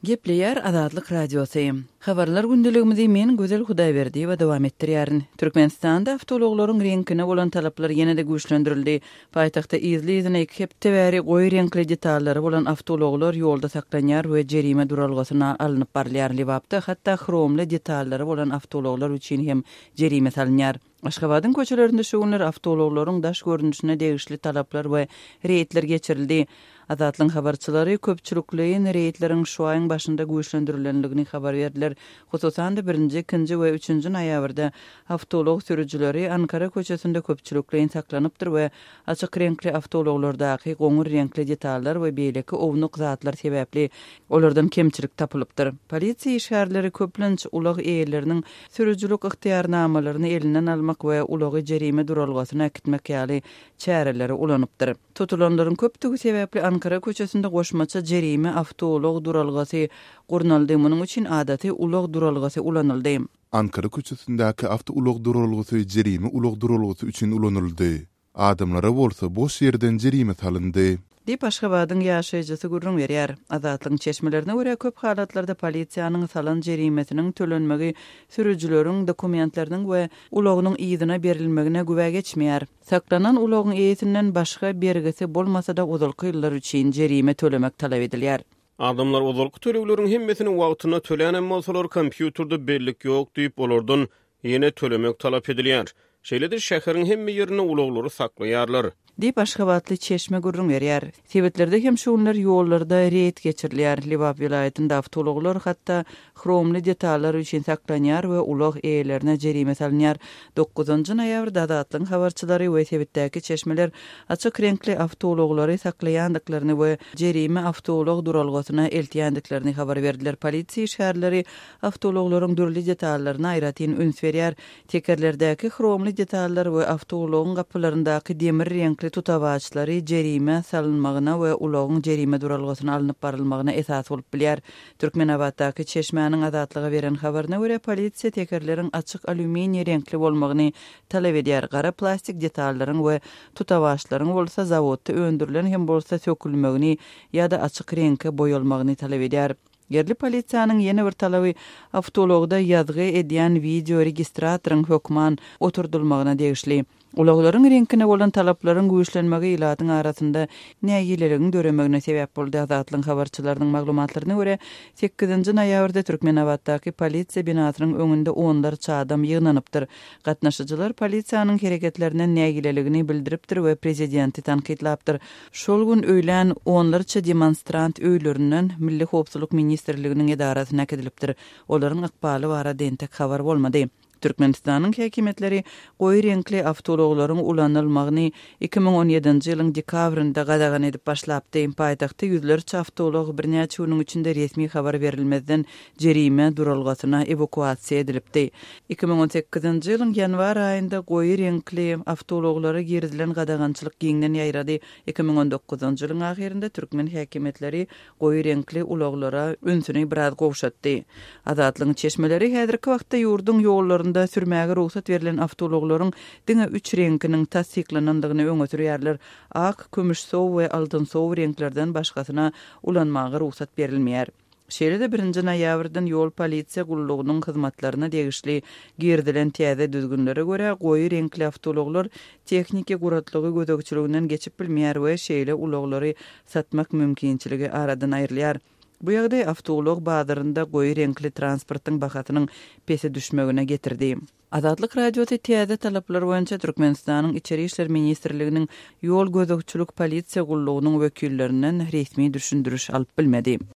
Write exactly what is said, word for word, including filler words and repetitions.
Gepleyer Azadlyk Radiosu. Habarlar gündeligimizi men Gözel Hudaýberdi we dowam etdirýärin. Türkmenistanda awtologlaryň reňkine bolan talaplar ýene-de güýçlendirildi. Paýtagtda izli-izine iki hepde bäri goý reňkli detallary bolan awtologlar ýolda saklanýar we jerime duralgysyna alynıp barylýar. Libapda hatda chromly detallary bolan awtologlar üçin hem jerime salynýar. Aşgabatyň köçelerinde şu günler awtologlaryň daş görünüşine degişli talaplar we reýetler geçirildi. Azatlyň habarçylary köpçülikliň reýetleriň şu aýyň başynda güýçlendirilenligini habar berdiler. Hususan da birinji, ikinji we üçünji noýabrda awtolog sürüjüleri Ankara köçesinde köpçülikliň saklanypdyr we açyk reňkli awtologlardaky goňur reňkli detallar we beýleki ownuk zatlar sebäpli olardan kemçilik tapylypdyr. Polisiýa işgärleri köplenç ulag eýerleriniň sürüjülük ihtiýarnamalaryny elinden almak we ulagy jerime duralgysyna akitmek ýaly çäreleri ulanypdyr. Tutulanlaryň köpdügi sebäpli Ankara köçesinde goşmaça jerime awtolog duralgasy gurnaldy. Munyň üçin adaty ulag duralgasy ulanyldy. Ankara köçesindäki awtolog duralgasy jerime ulag duralgasy üçin ulanyldy. Adamlara bolsa boş ýerden jerime salyndy. Dip Aşgabatyň ýaşaýjysy gurrun berýär. Azatlyň çeşmelerine görä köp halatlarda polisiýanyň salan jerimesiniň tölenmegi sürüjüleriň dokumentlarynyň we ulagynyň ýyzyna berilmegine güwe geçmeýär. Saklanan ulagyň ýetinden başga bergisi bolmasa-da uzalky ýyllar üçin jerime tölemek talap edilýär. Adamlar uzalky töleglerin hemmesini wagtyna tölänen bolsalar kompýuterda bellik ýok diýip bolardan ýene tölemek talap edilýär. Şeýledir şäheriň hemme ýerine ulaglary saklaýarlar. Dip Aşgabatly çeşme gurrun berýär. Sebetlerde hem şu günler ýollarda reýet geçirilýär. Libap vilayetinde awtologlar hatda chromly detallar üçin saklanýar we ulag eýerlerine jerime salynýar. dokuzunji noýabrda Azatlyň habarçylary we sebetdäki çeşmeler açyk reňkli awtologlary saklaýandyklaryny we jerime awtolog duralgysyna eltýändiklaryny habar berdiler. Polisiýa işgärleri awtologlaryň dürli detallaryna aýratyn üns berýär. Tekerlerdäki chromly detallar we awtologyň gapylaryndaky demir reňkli tutawaçlary jerime salynmagyna we ulagyň jerime duralgysyna alynıp barylmagyna esas bolup bilýär. Türkmenabatdaky çeşmäniň Azatlyga beren habaryna görä polisiýa tekerleriň açyk alüminiýe reňkli bolmagyny talap edýär. Gara plastik detallaryň we tutawaçlaryň bolsa zawodda öndürilen hem bolsa sökülmegini ýa-da açyk reňke boýalmagyny talap edýär. Yerli polisiýanyň ýene bir talaby awtologda ýazgy edýän video registratoryň hökman oturdulmagyna degişli. Ulaglaryň reňkine bolan talaplaryň güýçlenmegi ilatyň arasynda näýileriniň döremegine sebäp boldy. Azatlyň habarçylarynyň maglumatlaryna görä sekizinji noýabrda Türkmenabatdaky polisiýa binasynyň öňünde onlar çadam ýygnanypdyr. Gatnaşyjylar polisiýanyň hereketlerine näýileligini bildiripdir we prezidenti tanqidlapdyr. Şol gün öýlen onlarça demonstrant öýlerinden Milli Howpsuzlyk ministrliginiň edarasyna kedilipdir. Olaryň ykbaly bara dentek habar bolmady. Türkmenistanyň häkimetleri goý reňkli awtologlaryň ulanylmagyny iki ming on ýedinji ýylyň dekabrynda gadagan edip başlapdy. Paýtagtda ýüzlerçe awtolog birnäçe ýylyň içinde resmi habar berilmezden jerime duralgysyna evakuasiýa edilipdi. iki ming on sekizinji ýylyň ýanwar aýynda goý reňkli awtologlary girdilen gadagançylyk giňden ýaýrady. iki ming on dokuzunji ýylyň ahirinde türkmen häkimetleri goý reňkli ulaglara ünsüni biraz gowşatdy. Azatlyň çeşmeleri häzirki wagtda ýurduň ýollarynda sürmäge ruhsat berilen awtologlaryň diňe üç reňkiniň tasdiklanandygyny öňe sürýärler. Ak, kömüş sow we altyn sow reňklerden başgasyna ulanmagy ruhsat berilmeýär. Şeýle-de birinji noýabrdan ýol polisiýa gullugynyň hyzmatlaryna degişli girdilen täze düzgünlere görä goý reňkli awtologlar texniki guratlygy gözegçiliginden geçip bilmeýär we şeýle ulaglary satmak mümkinçiligi aradan aýrylýar. Bu ýagdaý awtolog bazarynda goý reňkli transportyň bahasynyň pese düşmegine getirdi. Azatlyk Radiosu täze talaplar boýunça Türkmenistanyň Içeri işler ministrliginiň ýol gözegçilik polisiýa gullugynyň wekillerinden resmi düşündürüş alyp bilmedi.